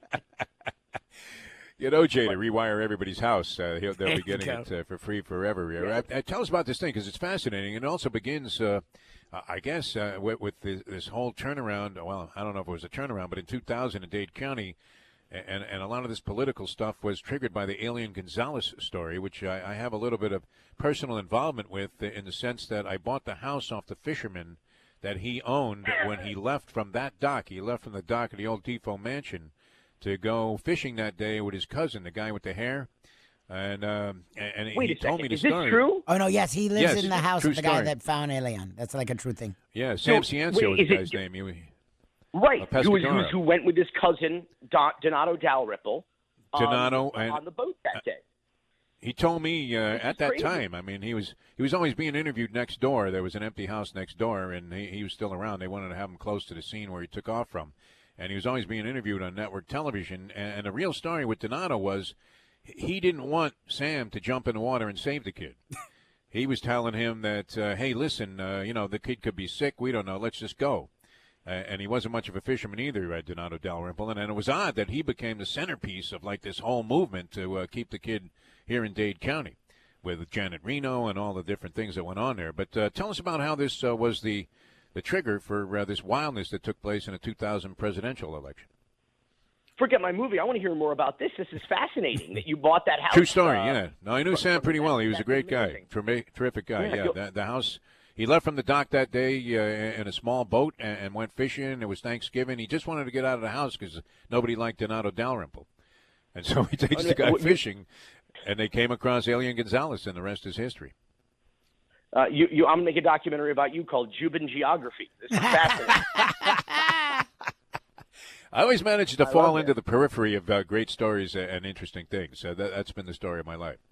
[SPEAKER 5] Get O J to rewire everybody's house. Uh, he'll, they'll
[SPEAKER 18] There
[SPEAKER 5] be
[SPEAKER 18] you
[SPEAKER 5] getting
[SPEAKER 18] go.
[SPEAKER 5] it uh, for free forever.
[SPEAKER 18] Yeah.
[SPEAKER 5] Uh, uh, tell us about this thing because it's fascinating. And it also begins, uh, uh, I guess, uh, with, with this, this whole turnaround. Well, I don't know if it was a turnaround, but in two thousand in Dade County, and, and a lot of this political stuff was triggered by the Alien Gonzalez story, which I, I have a little bit of personal involvement with uh, in the sense that I bought the house off the fisherman that he owned when he left from that dock. He left from the dock of the old Defoe Mansion to go fishing that day with his cousin, the guy with the hair. And um, and, and
[SPEAKER 18] Wait
[SPEAKER 5] he
[SPEAKER 18] a
[SPEAKER 5] told
[SPEAKER 18] second.
[SPEAKER 5] me the
[SPEAKER 18] Is this
[SPEAKER 5] story.
[SPEAKER 18] true?
[SPEAKER 6] Oh, no, yes, he lives
[SPEAKER 5] Yes,
[SPEAKER 6] in the house
[SPEAKER 5] true
[SPEAKER 6] of the guy
[SPEAKER 5] story.
[SPEAKER 6] that found Alien. That's like a true thing.
[SPEAKER 5] Yeah, Sam
[SPEAKER 18] So,
[SPEAKER 5] Ciancio
[SPEAKER 18] wait,
[SPEAKER 5] was the
[SPEAKER 18] is it-
[SPEAKER 5] guy's name. He,
[SPEAKER 18] Right.
[SPEAKER 5] Uh,
[SPEAKER 18] Who, was, who,
[SPEAKER 5] Pescadero.
[SPEAKER 18] was- who went with his cousin, Don, Donato Dalrymple, um,
[SPEAKER 5] Donato and-
[SPEAKER 18] on the boat that day.
[SPEAKER 5] He told me uh,
[SPEAKER 18] This
[SPEAKER 5] at
[SPEAKER 18] is
[SPEAKER 5] that
[SPEAKER 18] crazy.
[SPEAKER 5] time. I mean, he was he was always being interviewed next door. There was an empty house next door, and he, he was still around. They wanted to have him close to the scene where he took off from, and he was always being interviewed on network television. And, and the real story with Donato was he didn't want Sam to jump in the water and save the kid. He was telling him that, uh, hey, listen, uh, you know, the kid could be sick. We don't know. Let's just go. Uh, and he wasn't much of a fisherman either, uh, Donato Dalrymple. And, and it was odd that he became the centerpiece of, like, this whole movement to uh, keep the kid here in Dade County with Janet Reno and all the different things that went on there. But uh, tell us about how this uh, was the, the trigger for uh, this wildness that took place in a two thousand presidential election.
[SPEAKER 18] Forget my movie. I want to hear more about this. This is fascinating that you bought that house.
[SPEAKER 5] True story,
[SPEAKER 18] uh,
[SPEAKER 5] yeah. No, I knew Sam pretty well. He was a great guy, Terma- terrific guy.
[SPEAKER 18] Yeah,
[SPEAKER 5] Yeah,
[SPEAKER 18] you'll-
[SPEAKER 5] the, the house. He left from the dock that day uh, in a small boat and, and went fishing. It was Thanksgiving. He just wanted to get out of the house because nobody liked Donato Dalrymple, and so he takes the guy fishing, and they came across Alien Gonzalez, and the rest is history.
[SPEAKER 18] Uh, you, you, I'm going to make a documentary about you called Cuban Geography. This is fascinating.
[SPEAKER 5] I always managed to
[SPEAKER 18] I
[SPEAKER 5] fall
[SPEAKER 18] love
[SPEAKER 5] into the periphery of uh, great stories and interesting things. So that, that's been the story of my life.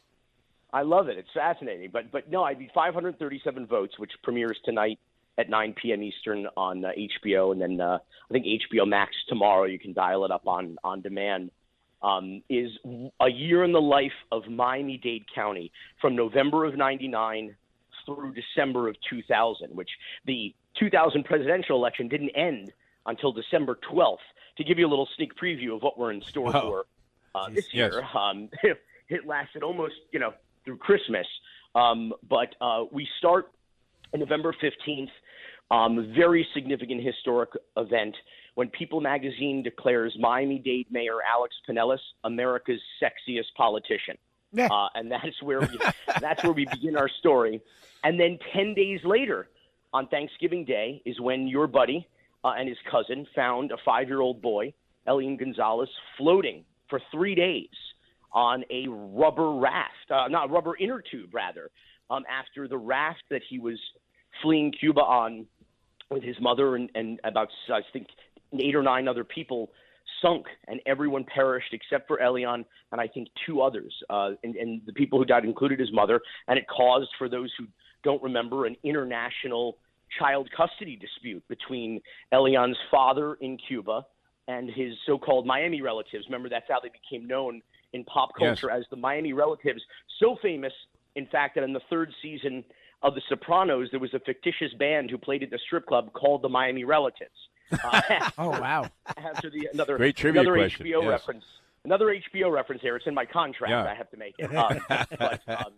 [SPEAKER 18] I love it. It's fascinating. But but no, I need five hundred thirty-seven votes, which premieres tonight at nine p.m. Eastern on uh, H B O, and then uh, I think H B O Max tomorrow. You can dial it up on on demand. Um, is a year in the life of Miami-Dade County from November of ninety-nine through December of two thousand, which the two thousand presidential election didn't end until December twelfth. To give you a little sneak preview of what we're in store
[SPEAKER 5] Wow.
[SPEAKER 18] for uh, this
[SPEAKER 5] Yes.
[SPEAKER 18] year, um, it lasted almost, you know, through Christmas. Um, but uh, we start on November fifteenth, um, very significant historic event when People magazine declares Miami-Dade Mayor Alex Pinellas America's sexiest politician.
[SPEAKER 6] Yeah.
[SPEAKER 18] Uh, and that's where we, that's where we begin our story. And then ten days later, on Thanksgiving Day, is when your buddy uh, and his cousin found a five-year-old boy, Elian Gonzalez, floating for three days on a rubber raft, uh, not rubber inner tube, rather, um, after the raft that he was fleeing Cuba on with his mother and, and about, I think, eight or nine other people sunk, and everyone perished except for Elian and I think two others. Uh, and, and the people who died included his mother, and it caused, for those who don't remember, an international child custody dispute between Elian's father in Cuba and his so-called Miami relatives. Remember, that's how they became known in pop culture
[SPEAKER 5] Yes.
[SPEAKER 18] as the Miami relatives. So famous, in fact, that in the third season of The Sopranos, there was a fictitious band who played at the strip club called the Miami Relatives. Uh,
[SPEAKER 6] Oh, wow.
[SPEAKER 18] after the another
[SPEAKER 5] Great trivia
[SPEAKER 18] another
[SPEAKER 5] question,
[SPEAKER 18] H B O
[SPEAKER 5] yes.
[SPEAKER 18] reference, another H B O reference there. It's in my contract.
[SPEAKER 5] Yeah.
[SPEAKER 18] I have to make it. Um, but um,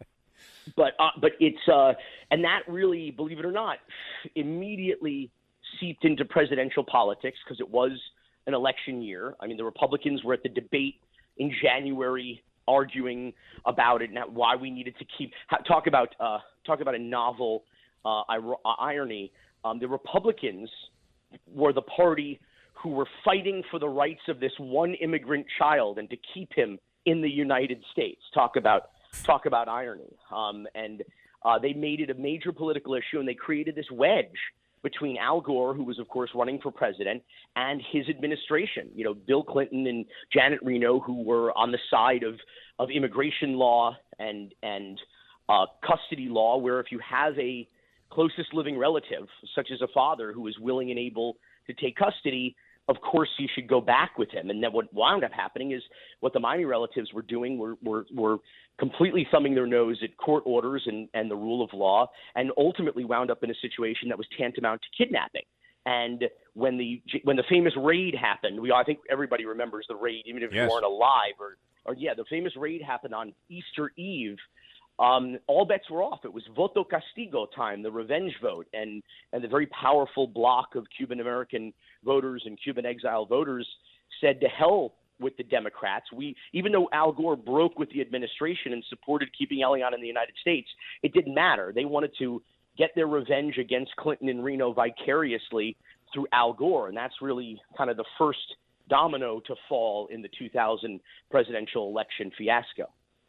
[SPEAKER 18] but uh, but it's uh, and that really, believe it or not, immediately seeped into presidential politics because it was an election year. I mean, the Republicans were at the debate in January arguing about it and why we needed to keep talk about uh, talk about a novel uh, irony. Um, the Republicans were the party who were fighting for the rights of this one immigrant child and to keep him in the United States. Talk about talk about irony. Um, and uh, they made it a major political issue, and they created this wedge between Al Gore, who was, of course, running for president, and his administration. You know, Bill Clinton and Janet Reno, who were on the side of, of immigration law and and uh, custody law, where if you have a closest living relative, such as a father who is willing and able to take custody, of course you should go back with him. And then what wound up happening is what the Miami relatives were doing were were, were completely thumbing their nose at court orders and, and the rule of law, and ultimately wound up in a situation that was tantamount to kidnapping. And when the when the famous raid happened, we I think everybody remembers the raid, even if
[SPEAKER 5] yes.
[SPEAKER 18] you weren't alive, or or yeah, the famous raid happened on Easter Eve. Um, all bets were off. It was voto castigo time, the revenge vote, and and the very powerful bloc of Cuban American voters and Cuban exile voters said to hell with the Democrats. We, even though Al Gore broke with the administration and supported keeping Elian in the United States, it didn't matter. They wanted to get their revenge against Clinton and Reno vicariously through Al Gore, and that's really kind of the first domino to fall in the two thousand presidential election fiasco.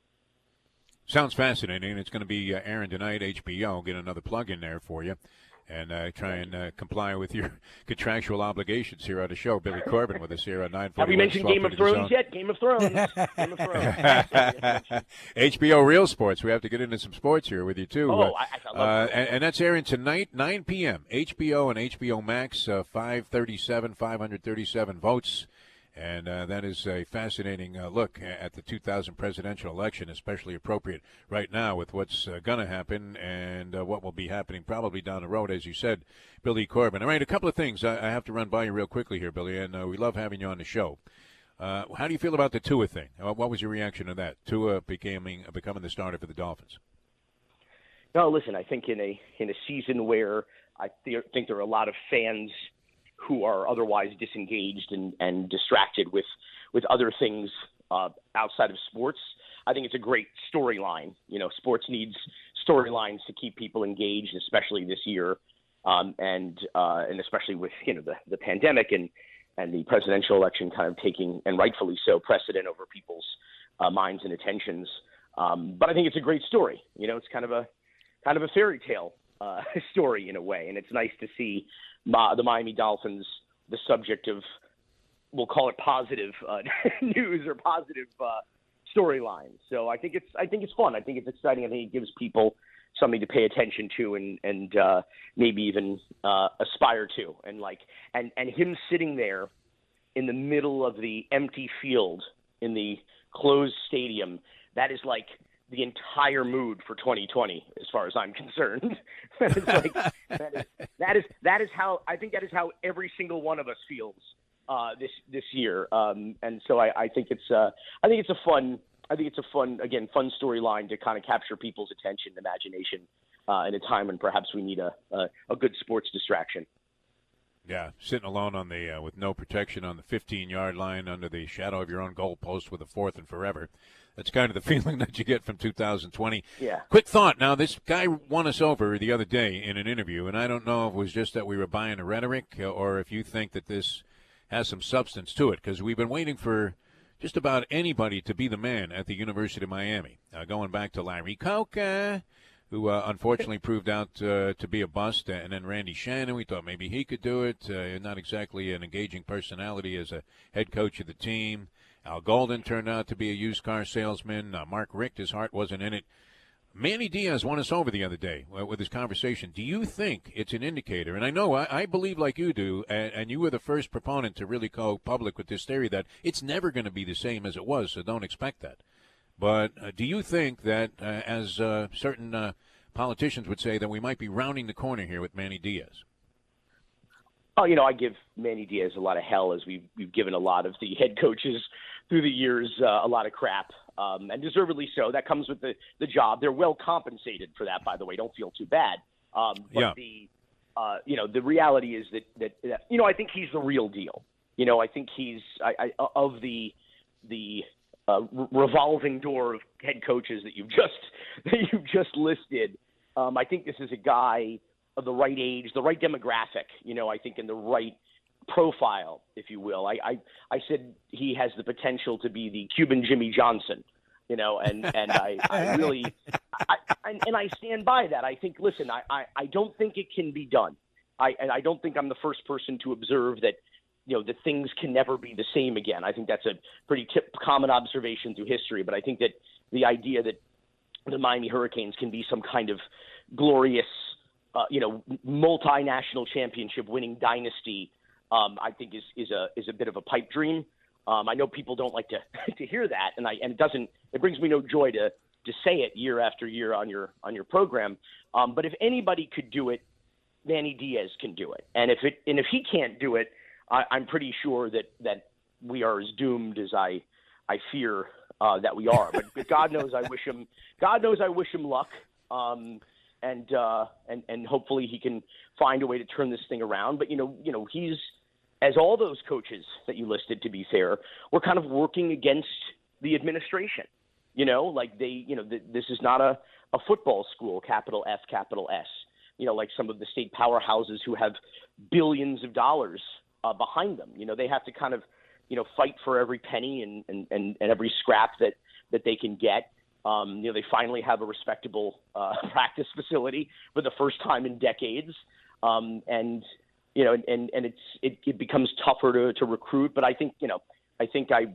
[SPEAKER 5] Sounds fascinating. It's going to be uh, airing tonight, H B O. Get another plug in there for you. And uh, try and uh, comply with your contractual obligations here on the show. Billy Corbin with us here on nine forty.
[SPEAKER 18] Have we mentioned Game of Thrones yet? Game of Thrones. Game of Thrones.
[SPEAKER 5] H B O Real Sports. We have to get into some sports here with you, too.
[SPEAKER 18] Oh,
[SPEAKER 5] uh,
[SPEAKER 18] I, I love
[SPEAKER 5] uh, and, and that's airing tonight, nine p.m. H B O and H B O Max, uh, five thirty-seven, five hundred thirty-seven votes. And uh, that is a fascinating uh, look at the two thousand presidential election, especially appropriate right now with what's uh, going to happen and uh, what will be happening probably down the road, as you said, Billy Corbin. All right, a couple of things I, I have to run by you real quickly here, Billy, and uh, we love having you on the show. Uh, how do you feel about the Tua thing? What was your reaction to that? Tua becoming becoming the starter for the Dolphins.
[SPEAKER 18] No, listen, I think in a in a season where I th- think there are a lot of fans who are otherwise disengaged and, and distracted with, with other things uh, outside of sports, I think it's a great storyline. You know, sports needs storylines to keep people engaged, especially this year, um, and uh, and especially with you know the, the pandemic and, and the presidential election kind of taking, and rightfully so, precedent over people's uh, minds and attentions. Um, but I think it's a great story. You know, it's kind of a kind of a fairy tale uh, story in a way, and it's nice to see Ma, the Miami Dolphins the subject of, we'll call it positive uh, news or positive uh, storylines. So I think it's I think it's fun. I think it's exciting. I think it gives people something to pay attention to and and uh, maybe even uh, aspire to. And like and and him sitting there in the middle of the empty field in the closed stadium, that is like the entire mood for twenty twenty, as far as I'm concerned. It's like, that is that is that is how I think that is how every single one of us feels uh, this this year. Um, and so I, I think it's uh, I think it's a fun I think it's a fun again fun storyline to kind of capture people's attention, and imagination uh, in a time when perhaps we need a a, a good sports distraction.
[SPEAKER 5] Yeah, sitting alone on the uh, with no protection on the fifteen-yard line under the shadow of your own goalpost with a fourth and forever. That's kind of the feeling that you get from two thousand twenty.
[SPEAKER 18] Yeah.
[SPEAKER 5] Quick thought. Now, this guy won us over the other day in an interview, and I don't know if it was just that we were buying a rhetoric or if you think that this has some substance to it, because we've been waiting for just about anybody to be the man at the University of Miami, uh, going back to Larry Coca, who uh, unfortunately proved out uh, to be a bust, and then Randy Shannon. We thought maybe he could do it. Uh, not exactly an engaging personality as a head coach of the team. Al Golden turned out to be a used car salesman. Uh, Mark Richt, his heart wasn't in it. Manny Diaz won us over the other day uh, with his conversation. Do you think it's an indicator? And I know I, I believe like you do, and, and you were the first proponent to really go public with this theory that it's never going to be the same as it was, so don't expect that. But uh, do you think that, uh, as uh, certain uh, politicians would say, that we might be rounding the corner here with Manny Diaz?
[SPEAKER 18] Oh, you know, I give Manny Diaz a lot of hell, as we've, we've given a lot of the head coaches through the years uh, a lot of crap, um, and deservedly so. That comes with the, the job. They're well compensated for that, by the way. Don't feel too bad. Um, but
[SPEAKER 5] yeah.
[SPEAKER 18] the, uh, you know, the reality is that, that, that, you know, I think he's the real deal. You know, I think he's I, I, of the the uh, revolving door of head coaches that you've just that you've just listed. Um, I think this is a guy of the right age, the right demographic. You know, I think in the right profile, if you will. I I, I said he has the potential to be the Cuban Jimmy Johnson. You know, and and I, I really I, I, and I stand by that. I think, listen, I, I, I don't think it can be done. I and I don't think I'm the first person to observe that. You know, that things can never be the same again. I think that's a pretty tip, common observation through history. But I think that the idea that the Miami Hurricanes can be some kind of glorious, uh, you know, multinational championship winning dynasty, um, I think is is a is a bit of a pipe dream. Um, I know people don't like to to hear that, and I and it doesn't. It brings me no joy to to say it year after year on your on your program. Um, but if anybody could do it, Manny Diaz can do it. And if it and if he can't do it, I, I'm pretty sure that, that we are as doomed as I I fear uh, that we are. But, but God knows I wish him God knows I wish him luck, um, and uh, and and hopefully he can find a way to turn this thing around. But you know you know he's as all those coaches that you listed, to be fair, were kind of working against the administration. You know, like they you know th- this is not a, a football school, capital F, capital S. You know, like some of the state powerhouses who have billions of dollars Uh, behind them. You know, they have to kind of, you know, fight for every penny and, and, and, and every scrap that, that they can get. Um, you know, they finally have a respectable uh, practice facility for the first time in decades. Um, and, you know, and, and it's, it, it becomes tougher to, to recruit. But I think, you know, I think I,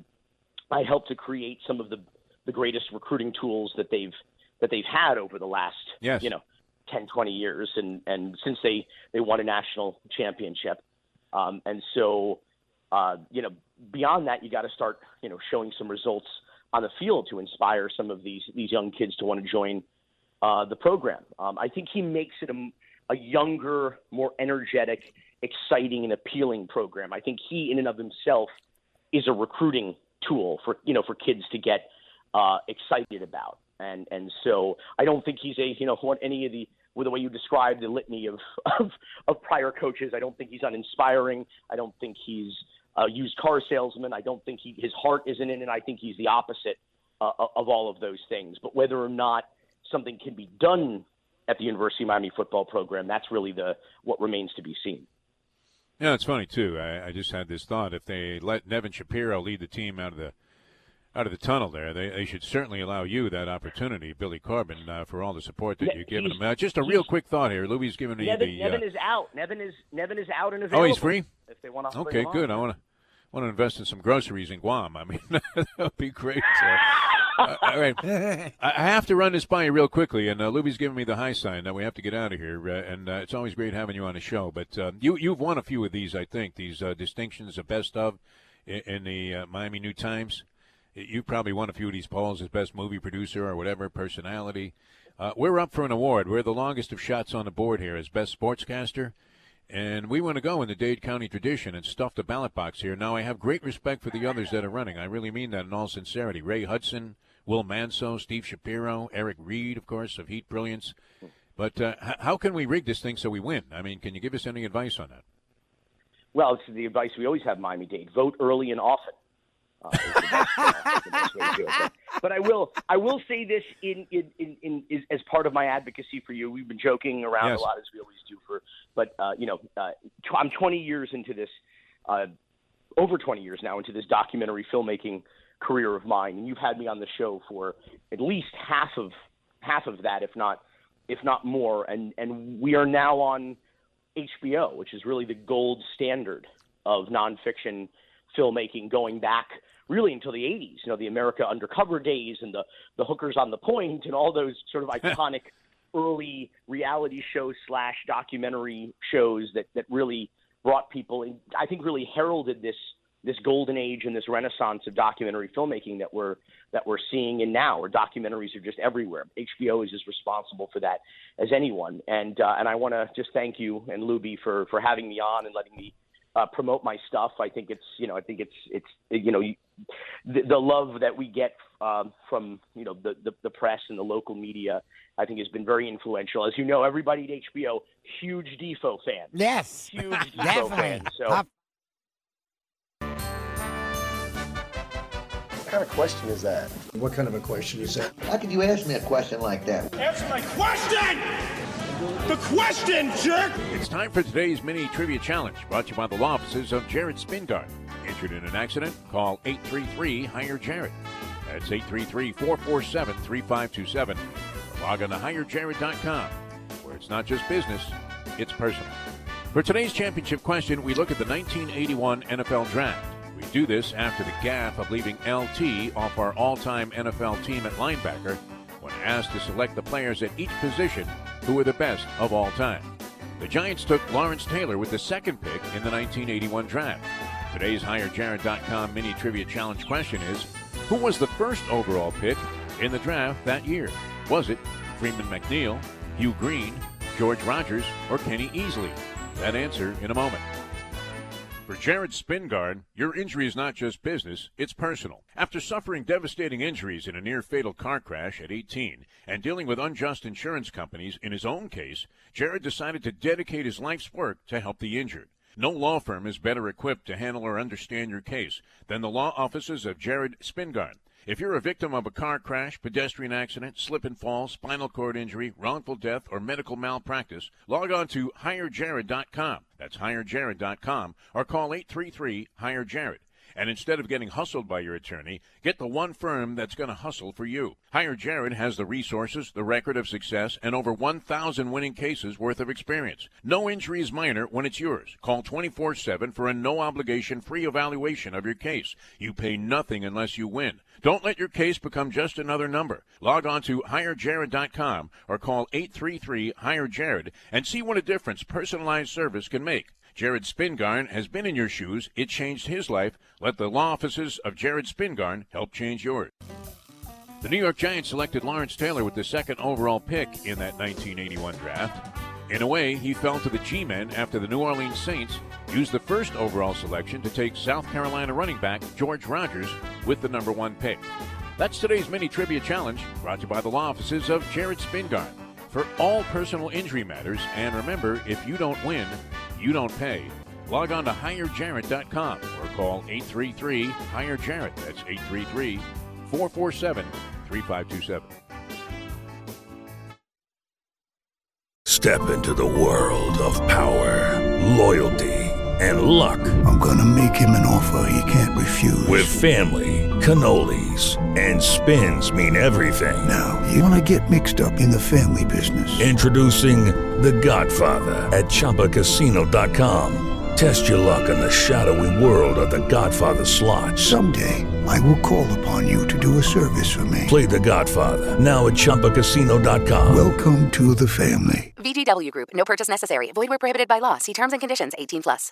[SPEAKER 18] I helped to create some of the, the greatest recruiting tools that they've, that they've had over the last,
[SPEAKER 5] yes.
[SPEAKER 18] you know, ten, twenty years. And, and since they, they won a national championship. Um, and so, uh, you know, beyond that, you got to start, you know, showing some results on the field to inspire some of these these young kids to want to join uh, the program. Um, I think he makes it a, a younger, more energetic, exciting, and appealing program. I think he, in and of himself, is a recruiting tool for you know for kids to get uh, excited about. And and so I don't think he's a you know what any of the with the way you described the litany of, of, of prior coaches. I don't think he's uninspiring. I don't think he's a used car salesman. I don't think he, his heart isn't in it. I think he's the opposite uh, of all of those things. But whether or not something can be done at the University of Miami football program, that's really the what remains to be seen.
[SPEAKER 5] Yeah, it's funny, too. I, I just had this thought. If they let Nevin Shapiro lead the team out of the out of the tunnel there, they, they should certainly allow you that opportunity, Billy Corbin, uh, for all the support that
[SPEAKER 18] Ne-
[SPEAKER 5] you're giving
[SPEAKER 18] he's-
[SPEAKER 5] him. Uh, just a real quick thought here. Louie's giving me
[SPEAKER 18] Nevin,
[SPEAKER 5] the.
[SPEAKER 18] Nevin
[SPEAKER 5] uh,
[SPEAKER 18] is out. Nevin is Nevin is out and available.
[SPEAKER 5] oh, he's free?
[SPEAKER 18] If they want to.
[SPEAKER 5] Okay, good. I want to want to invest in some groceries in Guam. I mean, that would be great. So, uh, all right. I I have to run this by you real quickly, and uh, Louie's giving me the high sign that we have to get out of here. Uh, and uh, it's always great having you on the show. But uh, you, you've won a few of these, I think, these uh, distinctions, the best of, in, in the uh, Miami New Times. You probably won a few of these polls as best movie producer or whatever, personality. Uh, we're up for an award. We're the longest of shots on the board here as best sportscaster. And we want to go in the Dade County tradition and stuff the ballot box here. Now, I have great respect for the others that are running. I really mean that in all sincerity. Ray Hudson, Will Manso, Steve Shapiro, Eric Reed, of course, of Heat Brilliance. But uh, h- how can we rig this thing so we win? I mean, can you give us any advice on that?
[SPEAKER 18] Well, it's the advice we always have in Miami-Dade. Vote early and often. Uh, is the best, uh, the best way to do it. But, but I will, I will say this in, in, in, in is, as part of my advocacy for you. We've been joking around
[SPEAKER 5] Yes.
[SPEAKER 18] a lot, as we always do. For, but uh, you know, uh, tw- I'm twenty years into this, uh, over twenty years now into this documentary filmmaking career of mine, and you've had me on the show for at least half of half of that, if not if not more. And and we are now on H B O, which is really the gold standard of nonfiction filmmaking, going back really until the eighties, you know, the America Undercover days and the, the Hookers on the Point and all those sort of iconic early reality shows slash documentary shows that, that really brought people in, I think really heralded this this golden age and this renaissance of documentary filmmaking that we're that we're seeing in now, where documentaries are just everywhere. H B O is as responsible for that as anyone. And uh, and I want to just thank you and Luby for, for having me on and letting me Uh, promote my stuff. I think it's, you know, I think it's, it's, you know, the, the love that we get um, from, you know, the, the, the press and the local media, I think has been very influential. As you know, everybody at H B O, huge Defoe fan.
[SPEAKER 6] Yes.
[SPEAKER 18] Huge Defoe fan. So,
[SPEAKER 6] Top
[SPEAKER 19] kind of question is that?
[SPEAKER 13] What kind of a question is that?
[SPEAKER 20] How could you ask me a question like that?
[SPEAKER 15] Answer my question! The question, jerk!
[SPEAKER 5] It's time for today's mini trivia challenge, brought to you by the law offices of Jared Spingard. Injured in an accident? Call eight three three, hire Jared. That's eight three three, four four seven, three five two seven. Log on to hire jared dot com, where it's not just business, it's personal. For today's championship question, we look at the nineteen eighty-one N F L Draft. We do this after the gaffe of leaving L T off our all-time N F L team at linebacker when asked to select the players at each position who were the best of all time. The Giants took Lawrence Taylor with the second pick in the nineteen eighty-one Draft. Today's hire jared dot com mini trivia challenge question is, who was the first overall pick in the draft that year? Was it Freeman McNeil, Hugh Green, George Rogers, or Kenny Easley? That answer in a moment. For Jared Spingard, your injury is not just business, it's personal. After suffering devastating injuries in a near-fatal car crash at eighteen and dealing with unjust insurance companies in his own case, Jared decided to dedicate his life's work to help the injured. No law firm is better equipped to handle or understand your case than the law offices of Jared Spingard. If you're a victim of a car crash, pedestrian accident, slip and fall, spinal cord injury, wrongful death, or medical malpractice, log on to hire jared dot com. That's hire jared dot com, or call eight three three, hire jared. And instead of getting hustled by your attorney, get the one firm that's going to hustle for you. Hire Jared has the resources, the record of success, and over one thousand winning cases worth of experience. No injury is minor when it's yours. Call twenty-four seven for a no-obligation free evaluation of your case. You pay nothing unless you win. Don't let your case become just another number. Log on to hire jared dot com or call eight three three, hire jared and see what a difference personalized service can make. Jared Spingarn has been in your shoes. It changed his life. Let the law offices of Jared Spingarn help change yours. The New York Giants selected Lawrence Taylor with the second overall pick in that nineteen eighty-one draft. In a way, he fell to the G-men after the New Orleans Saints used the first overall selection to take South Carolina running back George Rogers with the number one pick. That's today's mini trivia challenge, brought to you by the law offices of Jared Spingarn. For all personal injury matters, and remember, if you don't win, you don't pay. Log on to hire jared dot com or call eight three three, hire jared. That's eight three three, four four seven, three five two seven.
[SPEAKER 12] Step into the world of power, loyalty, and luck.
[SPEAKER 13] I'm gonna make him an offer he can't refuse.
[SPEAKER 12] With family, cannolis, and spins mean everything.
[SPEAKER 13] Now, you wanna get mixed up in the family business.
[SPEAKER 12] Introducing The Godfather at Chumba Casino dot com. Test your luck in the shadowy world of The Godfather slot.
[SPEAKER 13] Someday, I will call upon you to do a service for me.
[SPEAKER 12] Play The Godfather, now at Chumba Casino dot com.
[SPEAKER 13] Welcome to the family.
[SPEAKER 14] V G W Group. No purchase necessary. Void where prohibited by law. See terms and conditions. eighteen plus.